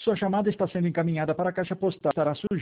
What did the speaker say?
Sua chamada está sendo encaminhada para a caixa postal. Estará sujeita